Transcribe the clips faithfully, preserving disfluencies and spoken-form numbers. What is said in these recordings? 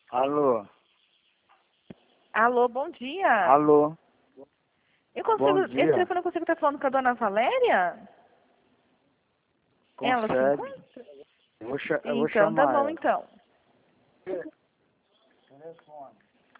Alô? Alô, bom dia. Alô? Eu consigo, Bom esse dia. telefone eu consigo estar falando com a dona Valéria? Ela se Consegue? encontra? Eu vou, cha- eu vou Então, tá chamar bom, ela. então. Telefone.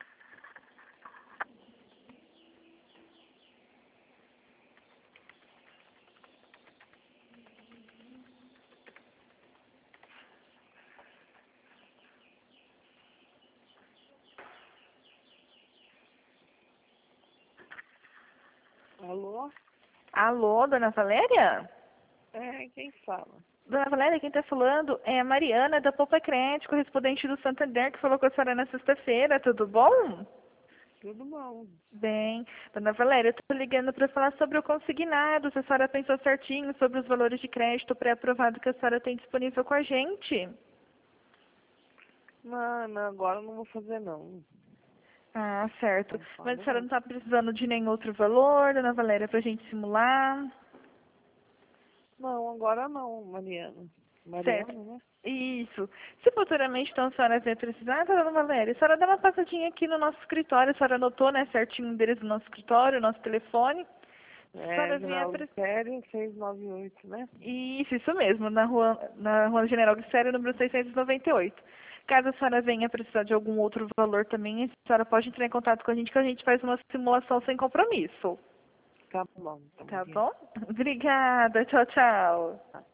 Alô? Alô, dona Valéria? É, quem fala? Dona Valéria, quem está falando é a Mariana, da Poupa Crédito, correspondente do Santander, que falou com a senhora na sexta-feira, tudo bom? Tudo bom? Bem, dona Valéria, eu estou ligando para falar sobre o consignado, se a senhora pensou certinho sobre os valores de crédito pré-aprovado que a senhora tem disponível com a gente. Não, não, agora eu não vou fazer não. Ah, certo. Não Mas falo a senhora não. não está precisando de nenhum outro valor, dona Valéria, para a gente simular? Não, agora não, Mariana. Certo. Mariana, né? Isso. Se futuramente, então, a senhora vier precisar, tá, dona Valéria, a senhora dá uma passadinha aqui no nosso escritório, a senhora anotou, né, certinho o endereço do nosso escritório, o nosso telefone. Se a É, senhora vier General pre... Sério, seiscentos e noventa e oito, né? Isso, isso mesmo, na rua, na rua General Glicério, número seiscentos e noventa e oito. Caso a senhora venha precisar de algum outro valor também, a senhora pode entrar em contato com a gente, que a gente faz uma simulação sem compromisso. Tá bom, então, Tá Mariana. bom? Obrigada. Tchau, tchau.